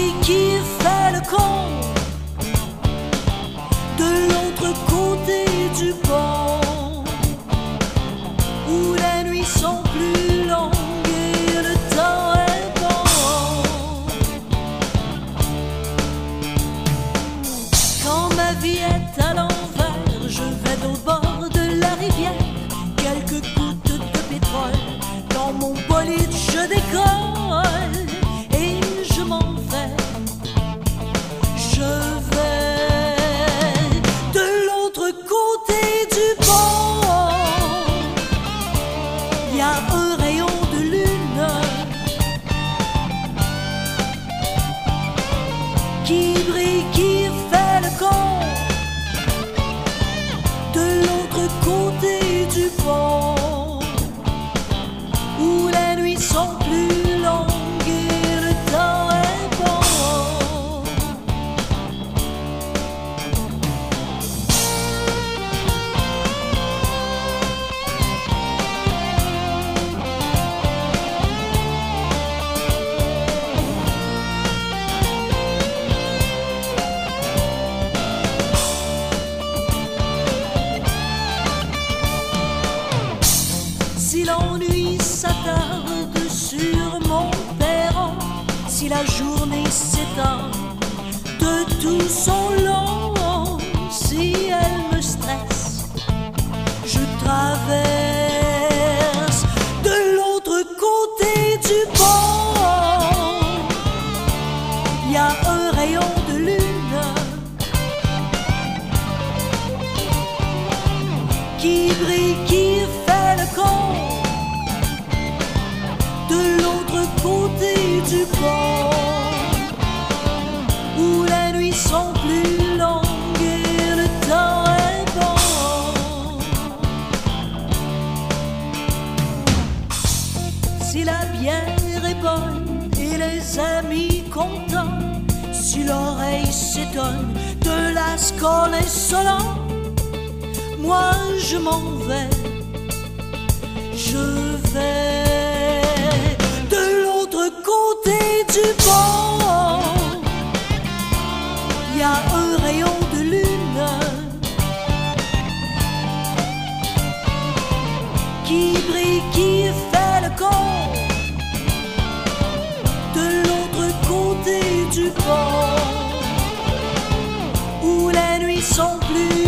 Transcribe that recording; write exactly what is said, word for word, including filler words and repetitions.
brille, qui fait le con de l'autre côté du pont, où les nuits sont plus longues et le temps est bon. Quand ma vie est à l'envers, je vais au bord de la rivière, quelques gouttes de pétrole dans mon bolide, je décolle et je m'en vais. Je vais de l'autre côté du pont. Il y a un rayon de lune qui brille, qui fait le con de l'autre côté du pont, où les nuits sont plus longues et le temps est bon. Si l'ennui s'attarde sur mon perron, si la journée s'étend de tout son long, si elle me stresse, je traverse de l'autre côté du pont. Il y a un rayon de lune qui brille, qui fait le con de l'autre côté du pont, où les nuits sont plus longues et le temps est bon. Si la bière est bonne et les amis contents, si l'oreille s'étonne de la scole insolente, moi je m'en vais, je vais de l'autre côté du pont. Il y a un rayon de lune qui brille, qui fait le con de l'autre côté du pont, où les nuits sont plus